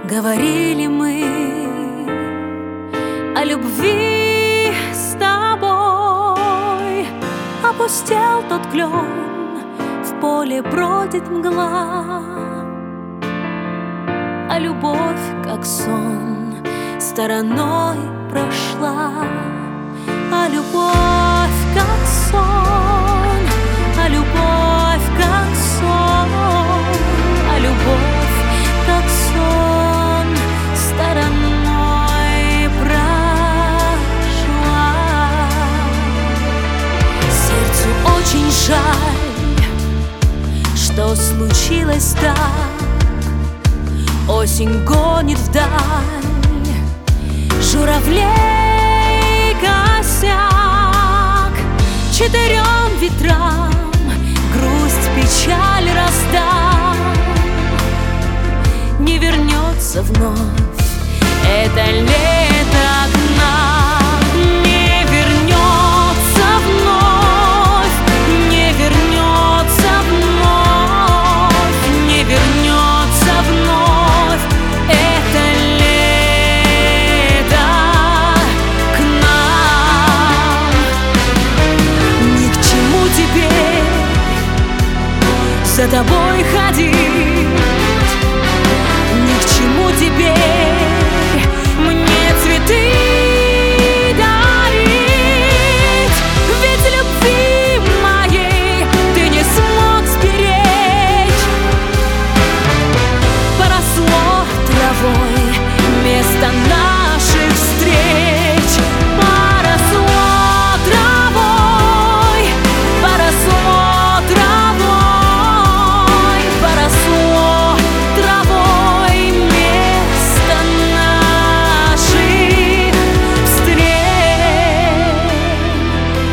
Говорили мы о любви с тобой. Опустел тот клен, в поле бродит мгла. А любовь, как сон, стороной прошла. А любовь, как сон, а любовь, как сон, а любовь, как сон, стороной прошла. Сердцу очень жаль, что случилось так. Осень гонит вдаль журавлей косяк. Четырем ветрам грусть, печаль раздам. Не вернется вновь это лето к нам. Не вернется вновь, не вернется вновь, не вернется вновь это лето к нам. Ни к чему теперь за тобой ходить, ни к чему теперь мне цветы дарить. Ведь любви моей ты не смог сберечь. Поросло травой место наших встреч. Поросло травой, поросло травой, поросло травой место наших встреч.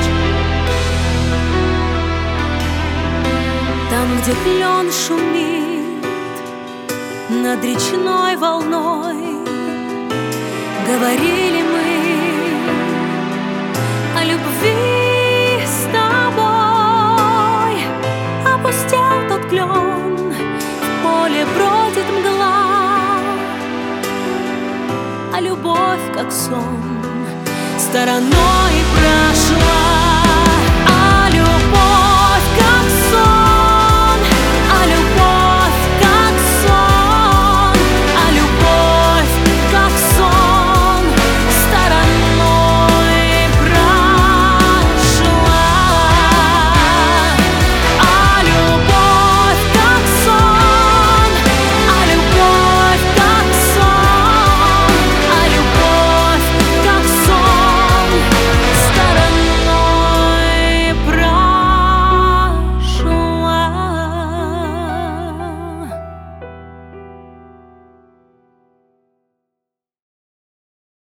Там, где клен шумит над речной волной, говорили мы о любви с тобой. Опустел тот клен, в поле бродит мгла. А любовь, как сон, стороной прошла.